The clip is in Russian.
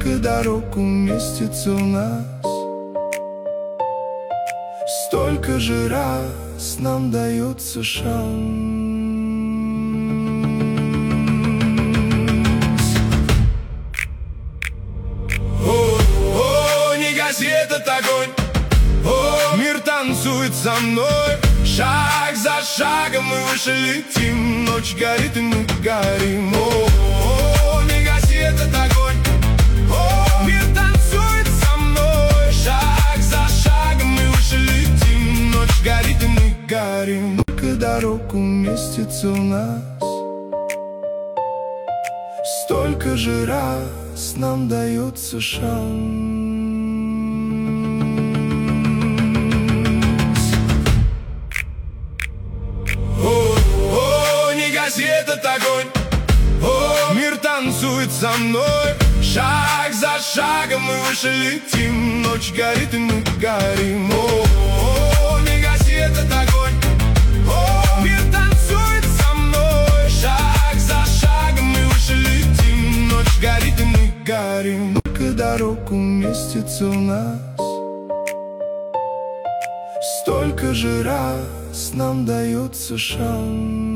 Сколько дорог уместится у нас, столько же раз нам дается шанс. Не гаси этот огонь, мир танцует со мной. Шаг за шагом мы выше летим, ночь горит и мы горим. Не гаси этот огонь, мир танцует со мной. Шаг за шагом мы выше летим, ночь горит и мы горим. Сколько дорог уместится у нас, столько же раз нам дается шанс. Этот огонь, мир танцует со мной. Шаг за шагом мы выше летим, ночь горит и мы горим. Не гаси этот огонь, мир танцует со мной. Шаг за шагом мы выше летим, ночь горит и мы горим. Сколько дорог уместится у нас, столько же раз нам дается шанс.